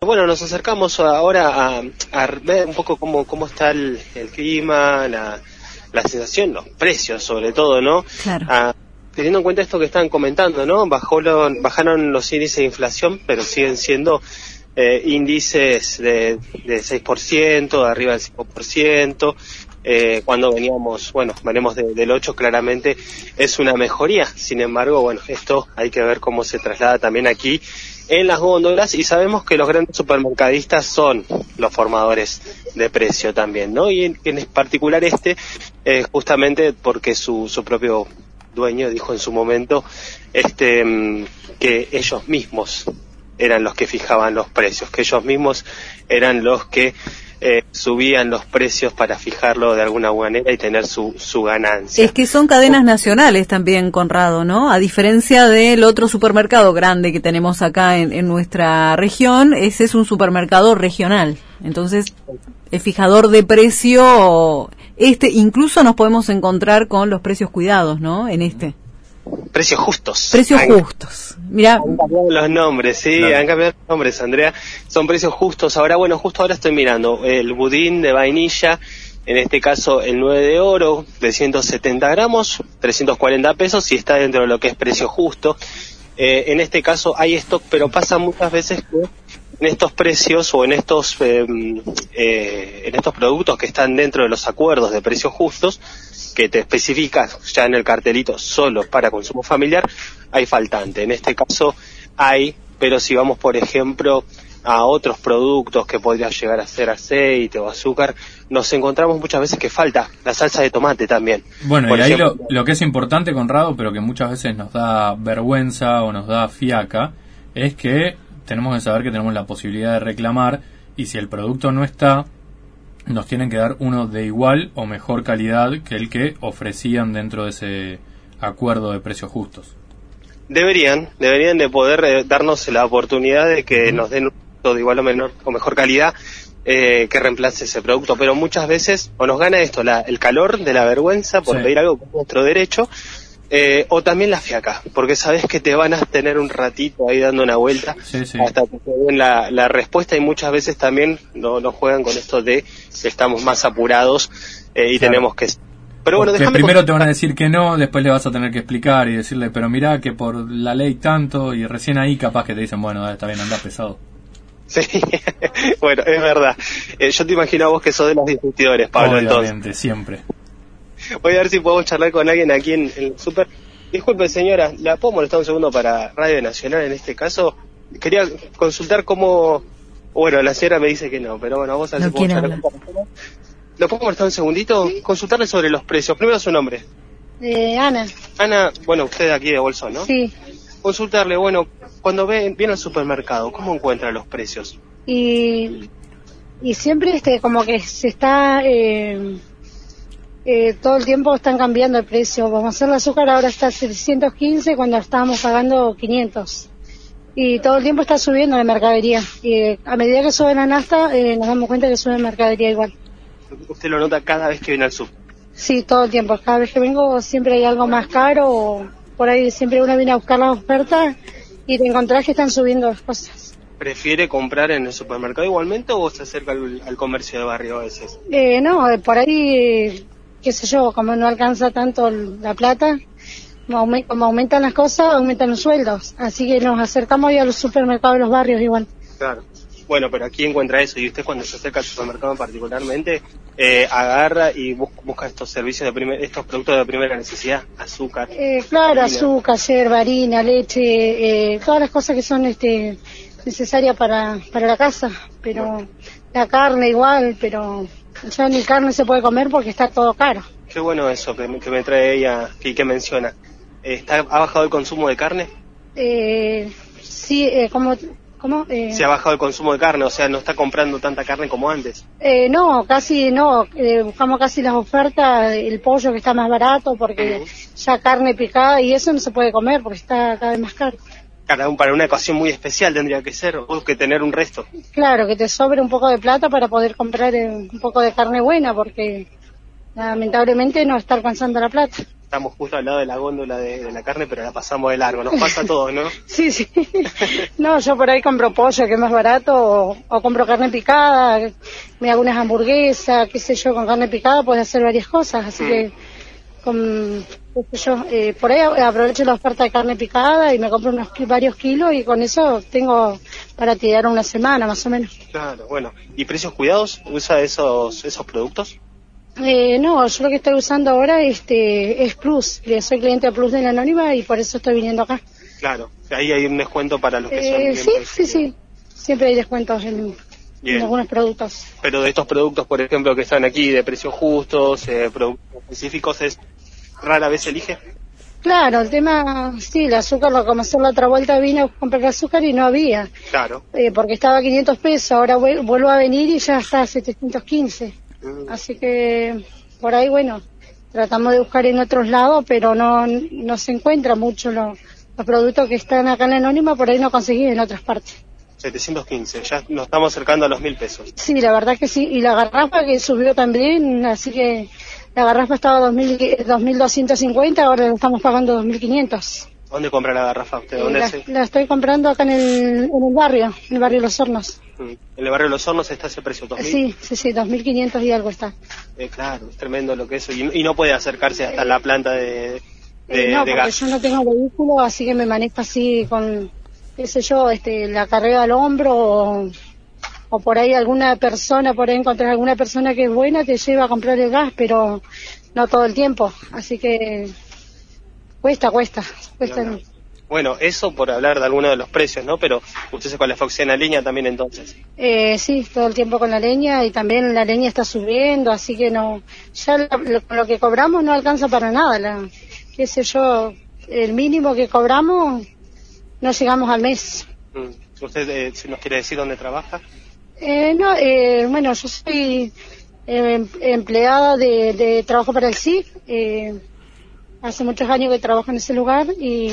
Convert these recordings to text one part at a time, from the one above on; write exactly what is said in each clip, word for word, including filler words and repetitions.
bueno, nos acercamos ahora a, a ver un poco cómo, cómo está el, el clima, la, la sensación, los precios sobre todo, ¿no? Claro. A, teniendo en cuenta esto que estaban comentando, ¿no? Bajó lo, bajaron los índices de inflación, pero siguen siendo eh, índices de, de seis por ciento, de arriba del cinco por ciento. Eh, cuando veníamos, bueno, venimos de, del ocho, claramente es una mejoría. Sin embargo, bueno, esto hay que ver cómo se traslada también aquí en las góndolas, y sabemos que los grandes supermercadistas son los formadores de precio también, ¿no? Y en, en particular este, eh, justamente porque su, su propio dueño dijo en su momento este que ellos mismos eran los que fijaban los precios, que ellos mismos eran los que eh, subían los precios para fijarlo de alguna manera y tener su, su ganancia. Es que son cadenas nacionales también, Conrado, ¿no? A diferencia del otro supermercado grande que tenemos acá en, en nuestra región, ese es un supermercado regional. Entonces, el fijador de precio, este, incluso nos podemos encontrar con los precios cuidados, ¿no? En este. Precios justos. Precios han, justos. Mira, han cambiado los nombres, sí, claro. han cambiado los nombres, Andrea. Son precios justos. Ahora, bueno, justo ahora estoy mirando el budín de vainilla, en este caso el nueve de oro, de ciento setenta gramos, trescientos cuarenta pesos, y está dentro de lo que es precio justo. Eh, en este caso hay stock, pero pasa muchas veces que en estos precios o en estos eh, eh, en estos productos que están dentro de los acuerdos de precios justos, que te especificas ya en el cartelito solo para consumo familiar, hay faltante. En este caso hay, pero si vamos, por ejemplo, a otros productos que podría llegar a ser aceite o azúcar, nos encontramos muchas veces que falta la salsa de tomate también. Bueno, por y ejemplo, ahí lo, lo que es importante, Conrado, pero que muchas veces nos da vergüenza o nos da fiaca, es que tenemos que saber que tenemos la posibilidad de reclamar, y si el producto no está, nos tienen que dar uno de igual o mejor calidad que el que ofrecían dentro de ese acuerdo de precios justos. Deberían, deberían de poder eh, darnos la oportunidad de que uh-huh. nos den un producto de igual o menor o mejor calidad eh, que reemplace ese producto, pero muchas veces o nos gana esto, la, el calor de la vergüenza por sí. pedir algo con nuestro derecho, eh, o también la fiaca, porque sabes que te van a tener un ratito ahí dando una vuelta sí, sí. hasta que te den la, la respuesta, y muchas veces también no, no juegan con esto de que estamos más apurados eh, y claro. tenemos que... Pero bueno, déjame primero con... te van a decir que no, después le vas a tener que explicar y decirle, pero mirá que por la ley tanto, y recién ahí capaz que te dicen, bueno, está bien, anda pesado. Sí, bueno, es verdad. Eh, yo te imagino a vos que sos de los discutidores, Pablo. Obviamente, entonces. siempre. Voy a ver si podemos charlar con alguien aquí en el súper. Disculpe, señora, ¿la puedo molestar un segundo para Radio Nacional en este caso? Quería consultar cómo... Bueno, la señora me dice que no, pero bueno, vamos a ver no si podemos charlar con la... ¿Lo puedo molestar un segundito? ¿Sí? Consultarle sobre los precios. Primero su nombre. Eh, Ana. Ana, bueno, usted de aquí de Bolsón, ¿no? Sí. Consultarle, bueno, cuando ve, viene al supermercado, ¿cómo encuentra los precios? Y, y siempre este como que se está... Eh, eh, todo el tiempo están cambiando el precio. Vamos a hacer el azúcar, ahora está setecientos quince cuando estábamos pagando quinientos. Y todo el tiempo está subiendo la mercadería. Y eh, a medida que sube la nafta, eh, nos damos cuenta que sube la mercadería igual. ¿Usted lo nota cada vez que viene al súper? Sí, todo el tiempo. Cada vez que vengo siempre hay algo más caro, o por ahí siempre uno viene a buscar las ofertas y te encontrás que están subiendo las cosas. ¿Prefiere comprar en el supermercado igualmente o se acerca al, al comercio de barrio a veces? Eh, no, por ahí, qué sé yo, como no alcanza tanto la plata, como aumentan las cosas, aumentan los sueldos. Así que nos acercamos ya a los supermercados de los barrios igual. Claro. Bueno, pero aquí encuentra eso, y usted cuando se acerca al supermercado particularmente, eh, agarra y busca, busca estos servicios de primer, estos productos de primera necesidad, azúcar. Eh, claro, harina. Azúcar, yerba, harina, leche, eh, todas las cosas que son este necesarias para, para la casa, pero la carne igual, pero ya ni carne se puede comer porque está todo caro. Qué bueno eso que, que me trae ella y que menciona. ¿Está, ¿Ha bajado el consumo de carne? Eh, sí, eh, como... ¿Cómo? Eh... ¿Se ha bajado el consumo de carne? O sea, ¿no está comprando tanta carne como antes? Eh, no, casi no. Eh, buscamos casi las ofertas, el pollo que está más barato, porque uh-huh. ya carne picada y eso no se puede comer porque está cada vez más caro. Claro, para una ocasión muy especial tendría que ser, o que tener un resto. Claro, que te sobre un poco de plata para poder comprar eh, un poco de carne buena, porque lamentablemente no está alcanzando la plata. estamos justo al lado de la góndola de, de la carne, pero la pasamos de largo, nos pasa todo, ¿no? Sí, sí. No, yo por ahí compro pollo, que es más barato, o, o compro carne picada, me hago unas hamburguesas, qué sé yo, con carne picada puedes hacer varias cosas, así mm. que, con, qué sé yo, eh, por ahí aprovecho la oferta de carne picada y me compro unos varios kilos y con eso tengo para tirar una semana, más o menos. Claro, bueno. ¿Y precios cuidados? ¿Usa esos esos productos? Eh, no, yo lo que estoy usando ahora este, es Plus. Soy cliente Plus de la Anónima y por eso estoy viniendo acá. Claro, ahí hay un descuento para los que eh, son... Sí, sí, sí. Siempre hay descuentos en, en algunos productos. Pero de estos productos, por ejemplo, que están aquí de precios justos, eh, productos específicos, ¿es rara vez elige? Claro, el tema, sí, el azúcar, lo como hacer la otra vuelta vine a comprar azúcar y no había. Claro. Eh, porque estaba a quinientos pesos, ahora vuelvo a venir y ya está a setecientos quince. Así que por ahí, bueno, tratamos de buscar en otros lados, pero no no se encuentra mucho lo, los productos que están acá en la Anónima, por ahí no conseguí en otras partes. setecientos quince, ya nos estamos acercando a los mil pesos. Sí, la verdad que sí, y la garrafa que subió también, así que la garrafa estaba a dos mil doscientos cincuenta, ahora la estamos pagando dos mil quinientos. ¿Dónde compra la garrafa usted? ¿Dónde eh, la, la estoy comprando acá en el, en el barrio, en el barrio Los Hornos. ¿En el barrio Los Hornos está ese precio? ¿dos mil? Sí, sí, sí, dos mil quinientos y algo está. Eh, claro, es tremendo lo que es. Y, y no puede acercarse hasta la planta de, de, eh, no, de porque gas. yo no tengo vehículo, así que me manejo así con, qué sé yo, este, la carrera al hombro o, o por ahí alguna persona, por ahí encontrar alguna persona que es buena, te lleva a comprar el gas, pero no todo el tiempo. Así que cuesta, cuesta, cuesta. No, no. Bueno, eso por hablar de alguno de los precios, ¿no? Pero usted se calefacciona leña también entonces. Eh, sí, todo el tiempo con la leña y también la leña está subiendo, así que no, ya lo, lo, lo que cobramos no alcanza para nada. La, qué sé yo, el mínimo que cobramos no llegamos al mes. Mm. ¿Usted eh, si nos quiere decir dónde trabaja? Eh, no, eh, bueno, yo soy eh, empleada de, de trabajo para el S I C. Eh, hace muchos años que trabajo en ese lugar y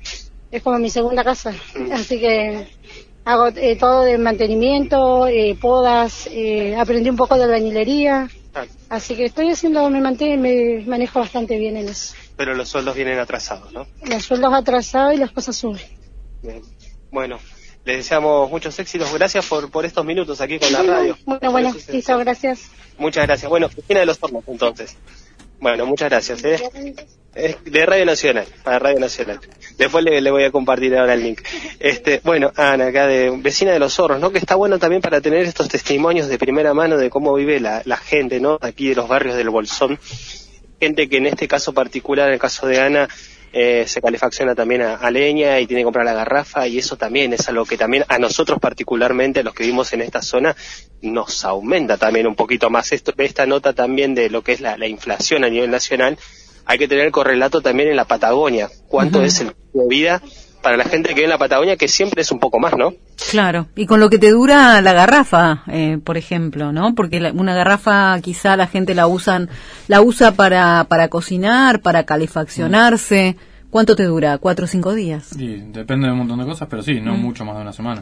es como mi segunda casa, así que hago eh, todo de mantenimiento, eh, podas, eh, aprendí un poco de albañilería, así que estoy haciendo, me mantengo, me manejo bastante bien en eso. Pero los sueldos vienen atrasados, ¿no? Los sueldos atrasados y las cosas suben. Bien. Bueno, les deseamos muchos éxitos, gracias por por estos minutos aquí con la radio. Bueno, bueno, listo, gracias. Muchas gracias. Bueno, Cristina de los Hornos entonces. Bueno, muchas gracias, ¿eh? Es de Radio Nacional, para Radio Nacional. Después le, le voy a compartir ahora el link. Este, bueno, Ana, acá de vecina de Los Hornos, ¿no? Que está bueno también para tener estos testimonios de primera mano de cómo vive la, la gente, ¿no? Aquí de los barrios del Bolsón. Gente que en este caso particular, en el caso de Ana, eh, se calefacciona también a, a leña y tiene que comprar la garrafa, y eso también es algo que también a nosotros particularmente, a los que vivimos en esta zona, nos aumenta también un poquito más. Esto, esta nota también de lo que es la, la inflación a nivel nacional, hay que tener correlato también en la Patagonia. ¿Cuánto uh-huh. es el costo de vida para la gente que vive en la Patagonia, que siempre es un poco más, ¿no? Claro, y con lo que te dura la garrafa, eh, por ejemplo, ¿no? Porque la, una garrafa quizá la gente la usan, la usa para para cocinar, para calefaccionarse. Mm. ¿Cuánto te dura? ¿Cuatro o cinco días? Sí, depende de un montón de cosas, pero sí, no mm. mucho más de una semana.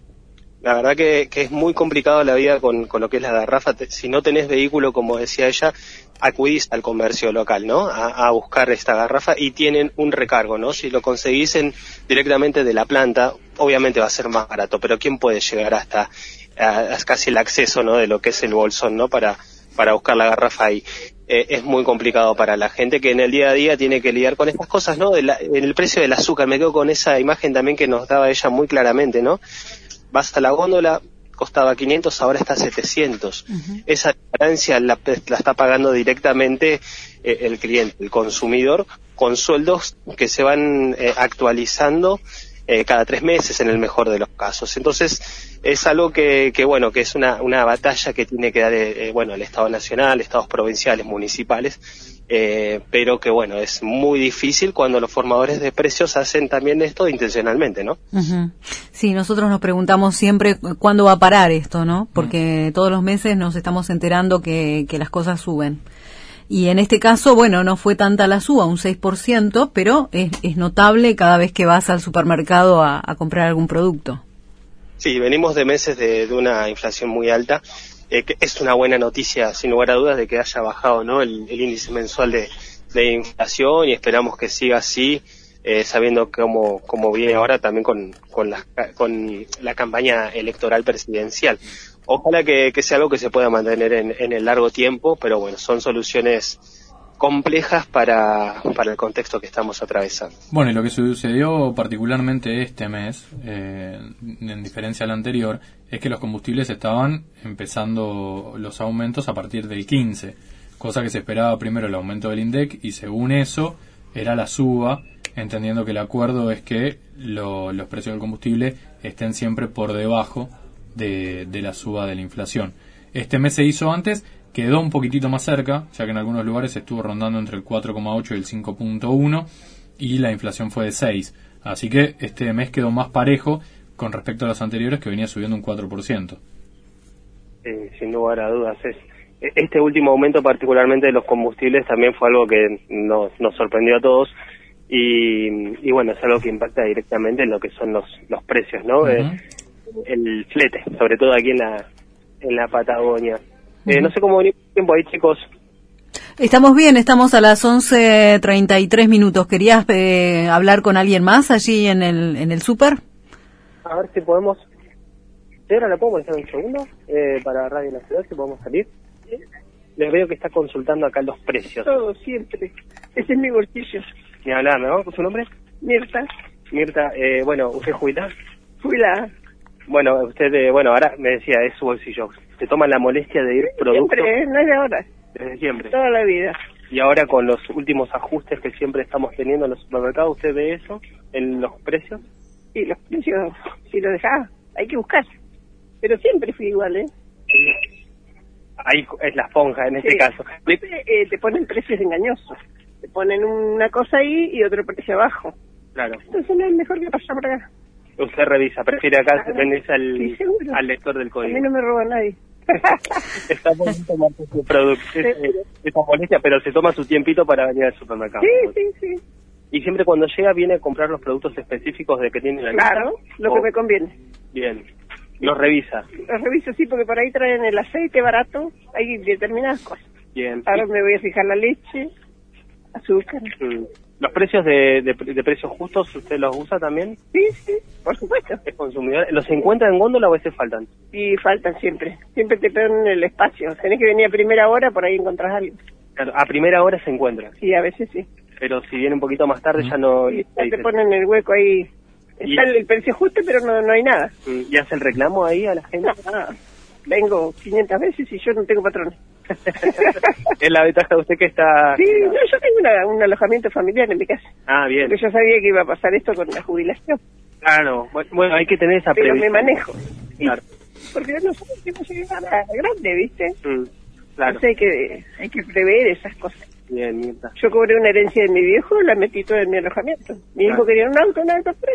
La verdad que, que es muy complicado la vida con, con lo que es la garrafa. Te, si no tenés vehículo, como decía ella, acudís al comercio local, ¿no? A, a buscar esta garrafa y tienen un recargo, ¿no? Si lo conseguís en, directamente de la planta, obviamente va a ser más barato, pero ¿quién puede llegar hasta a, a casi el acceso, ¿no? De lo que es el Bolsón, ¿no? Para, para buscar la garrafa ahí. Eh, es muy complicado para la gente que en el día a día tiene que lidiar con estas cosas, ¿no? De la, en el precio del azúcar, me quedo con esa imagen también que nos daba ella muy claramente, ¿no? Vas a la góndola, costaba quinientos, ahora está setecientos. Uh-huh. Esa diferencia la, la está pagando directamente eh, el cliente, el consumidor, con sueldos que se van eh, actualizando eh, cada tres meses en el mejor de los casos. Entonces es algo que, que bueno, que es una, una batalla que tiene que dar eh, bueno, el Estado Nacional, Estados provinciales, municipales, eh, pero que bueno, es muy difícil cuando los formadores de precios hacen también esto intencionalmente, ¿no? Uh-huh. Sí, nosotros nos preguntamos siempre cuándo va a parar esto, ¿no? Porque uh-huh. todos los meses nos estamos enterando que, que las cosas suben. Y en este caso, bueno, no fue tanta la suba, un seis por ciento, pero es, es notable cada vez que vas al supermercado a, a comprar algún producto. Sí, venimos de meses de, de una inflación muy alta. Eh, que es una buena noticia, sin lugar a dudas, de que haya bajado, ¿no? el, el índice mensual de, de inflación y esperamos que siga así, eh, sabiendo cómo, cómo viene ahora también con, con, la, con la campaña electoral presidencial. Ojalá que, que sea algo que se pueda mantener en, en el largo tiempo, pero bueno, son soluciones complejas para, para el contexto que estamos atravesando. Bueno, y lo que sucedió particularmente este mes, eh, en diferencia al anterior, es que los combustibles estaban empezando los aumentos a partir del quince, cosa que se esperaba primero el aumento del INDEC y según eso era la suba, entendiendo que el acuerdo es que lo, los precios del combustible estén siempre por debajo de, de la suba de la inflación. Este mes se hizo antes, quedó un poquitito más cerca, ya que en algunos lugares estuvo rondando entre el cuatro coma ocho y el cinco punto uno y la inflación fue de seis. Así que este mes quedó más parejo con respecto a los anteriores, que venía subiendo un cuatro por ciento. Eh, sin lugar a dudas. Es, este último aumento particularmente de los combustibles también fue algo que nos, nos sorprendió a todos y, y bueno, es algo que impacta directamente en lo que son los, los precios, ¿no? Uh-huh. eh, el flete, sobre todo aquí en la, en la Patagonia. Eh, no sé cómo venir el tiempo ahí, chicos. Estamos bien, estamos a las once treinta y tres minutos. ¿Querías eh, hablar con alguien más allí en el en el súper? A ver si podemos... ¿Ahora la puedo molestar un segundo? Eh, para Radio Nacional, si podemos salir. ¿Sí? Les veo que está consultando acá los precios. Todo, siempre. Ese es mi bolsillo. Ni hablar, ¿no? ¿Con su nombre? Mirta. Mirta, eh, bueno, ¿usted es jubilada? Jubilada. Bueno, usted, eh, bueno, ahora me decía, es su bolsillo. ¿Se toma la molestia de ir productos? Siempre, no es de ahora. Desde siempre. Toda la vida. Y ahora con los últimos ajustes que siempre estamos teniendo en los supermercados, ¿usted ve eso en los precios? Sí, los precios, si lo dejás, hay que buscar. Pero siempre fui igual, ¿eh? Ahí es la esponja en este sí. caso. Siempre, eh, te ponen precios engañosos. Te ponen una cosa ahí y otro precio abajo. Claro. Entonces no es mejor que pasar por acá. Usted revisa, prefiere acá claro. venirse al, sí, al lector del código. A mí no me roba nadie. Está por tomar su producto, esa molestia, pero se toma su tiempito para venir al supermercado. Sí, sí, sí. Y siempre cuando llega viene a comprar los productos específicos de que tiene la lista. Claro, lo que me conviene. Bien. Los revisa. Los reviso, sí, porque por ahí traen el aceite barato, hay determinadas cosas. Bien. Ahora me voy a fijar la leche, azúcar. Mm. ¿Los precios de, de, de precios justos usted los usa también? Sí, sí, por supuesto. ¿Es consumidor? ¿Los encuentra en góndola o a veces faltan? Sí, faltan siempre. Siempre te ponen el espacio. Tenés que venir a primera hora, por ahí encontrás algo. Claro, a primera hora se encuentra. Sí, a veces sí. Pero si viene un poquito más tarde ya no... Sí, ya te ponen el hueco ahí. Está el, el precio justo, pero no, no hay nada. ¿Y hace el reclamo ahí a la gente? No, no. Vengo quinientas veces y yo no tengo patrones. Es la ventaja de usted que está... Sí, no, yo tengo una, un alojamiento familiar en mi casa. Ah, bien. Porque yo sabía que iba a pasar esto con la jubilación. Claro, bueno, hay que tener esa pero previsión. me manejo. Claro. Porque nosotros tenemos que llegar a grande, ¿viste? Mm, claro. Entonces hay que, hay que prever esas cosas. Bien, Mirta. Yo cobré una herencia de mi viejo, la metí toda en mi alojamiento. Mi claro. hijo quería un auto, una compré.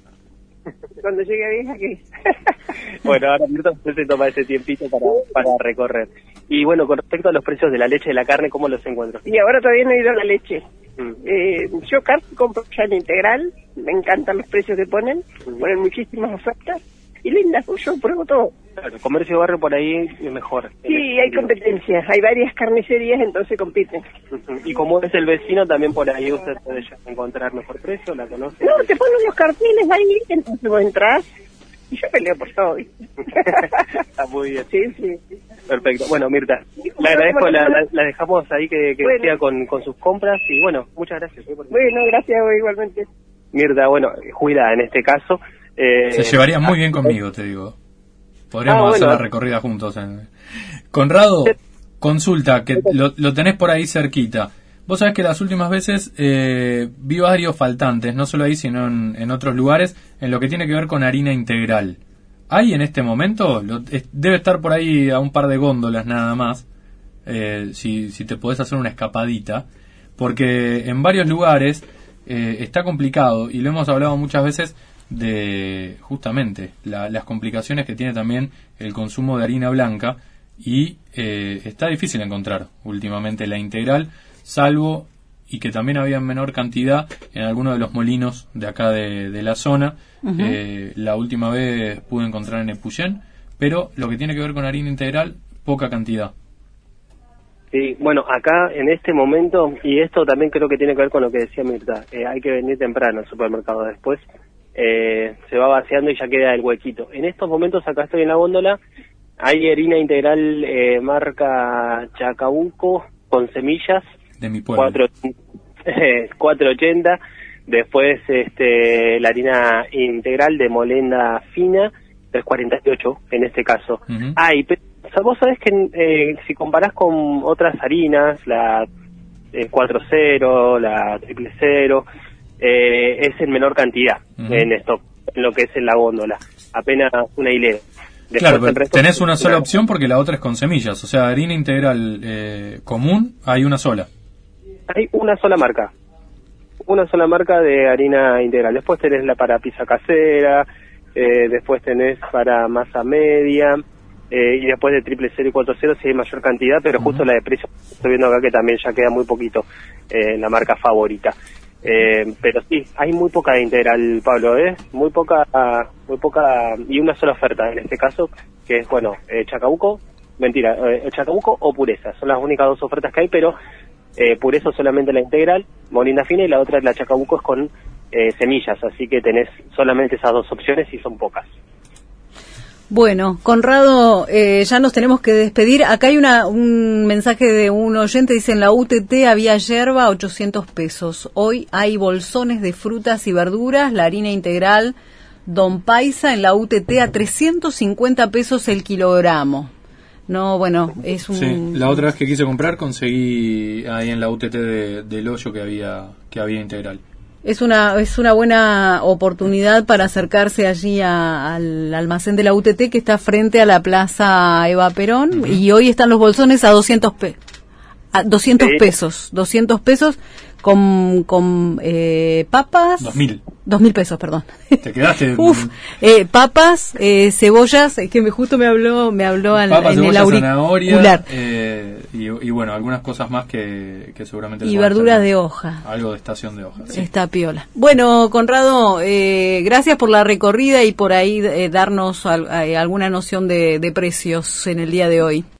Cuando llegue a vieja, ¿qué? Bueno, ahora Mirta, usted se toma ese tiempito para, para recorrer. Y bueno, con respecto a los precios de la leche y de la carne, ¿cómo los encuentro? Y ahora todavía no he ido a la leche. Mm. Eh, yo carne compro ya en integral, me encantan los precios que ponen, mm. ponen muchísimas ofertas y lindas, yo pruebo todo. Claro, el comercio de barrio por ahí es mejor. Sí, hay competencia, hay varias carnicerías, entonces compiten. Uh-huh. Y como es el vecino, también por ahí usted puede ya encontrar mejor precio, ¿la conoce? No, te ponen los carteles ahí, entonces vos entrás y yo peleo por todo. Está muy bien. Sí, sí. Perfecto. Bueno, Mirta, le agradezco, la, la, la dejamos ahí que, que bueno. siga con, con sus compras y bueno, muchas gracias. ¿eh? Bueno, gracias igualmente. Mirta, bueno, jubilada en este caso. Eh, Se llevaría muy bien conmigo, te digo. Podríamos ah, bueno. hacer la recorrida juntos. En... Conrado, consulta, que lo, lo tenés por ahí cerquita. Vos sabés que las últimas veces eh, vi varios faltantes, no solo ahí, sino en, en otros lugares, en lo que tiene que ver con harina integral. ¿Hay en este momento? Lo, es, debe estar por ahí a un par de góndolas nada más, eh, si, si te podés hacer una escapadita, porque en varios lugares eh, está complicado, y lo hemos hablado muchas veces, de justamente la, las complicaciones que tiene también el consumo de harina blanca y eh, está difícil encontrar últimamente la integral, salvo y que también había en menor cantidad en algunos de los molinos de acá de, de la zona. Uh-huh. eh, la última vez pude encontrar en Epuyén, pero lo que tiene que ver con harina integral, poca cantidad. Sí, bueno, acá en este momento, y esto también creo que tiene que ver con lo que decía Mirta, eh, hay que venir temprano al supermercado, después eh, se va vaciando y ya queda el huequito. En estos momentos acá estoy en la góndola, hay harina integral eh, marca Chacabuco con semillas, de mi pueblo, cuatro ochenta, después este la harina integral de molenda fina, tres cuarenta y ocho en este caso. Uh-huh. Hay, pero o sea, vos sabés que eh, si comparás con otras harinas, la eh, cuatro cero, la triple cero, eh, es en menor cantidad uh-huh. en esto, en lo que es en la góndola, apenas una hilera. Después, claro, pero resto, tenés una sola opción porque la otra es con semillas, o sea, harina integral eh, común hay una sola. Hay una sola marca, una sola marca de harina integral. Después tenés la para pizza casera, eh, después tenés para masa media, eh, y después de triple cero y cuatro cero sí hay mayor cantidad, pero uh-huh. justo la de precio estoy viendo acá que también ya queda muy poquito, eh, la marca favorita. Eh, pero sí, hay muy poca de integral, Pablo, ¿eh? Muy poca, muy poca, y una sola oferta en este caso, que es, bueno, eh, Chacabuco, mentira, eh, Chacabuco o Pureza, son las únicas dos ofertas que hay, pero eh, Pureza solamente la integral, molenda fina, y la otra, la Chacabuco, es con eh, semillas, así que tenés solamente esas dos opciones y son pocas. Bueno, Conrado, eh, ya nos tenemos que despedir. Acá hay una, un mensaje de un oyente, dice, en la U T T había yerba ochocientos pesos. Hoy hay bolsones de frutas y verduras, la harina integral Don Paisa en la U T T a trescientos cincuenta pesos el kilogramo. No, bueno, es un... Sí, la otra vez que quise comprar conseguí ahí en la U T T de, del Hoyo que había, que había integral. Es una es una buena oportunidad para acercarse allí a, al almacén de la U T T que está frente a la Plaza Eva Perón, uh-huh. y hoy están los bolsones a doscientos pe- a doscientos sí. pesos, doscientos pesos con con eh, papas. Dos mil. Dos mil pesos, perdón. Te quedaste. Uf, eh, papas, eh, cebollas, es que me, justo me habló, me habló al, papas, en cebolla, el auricular. Eh, y, y bueno, algunas cosas más que, que seguramente. Y verduras de hoja. Algo de estación de hoja. Sí. Está piola. Bueno, Conrado, eh, gracias por la recorrida y por ahí eh, darnos al, eh, alguna noción de, de precios en el día de hoy.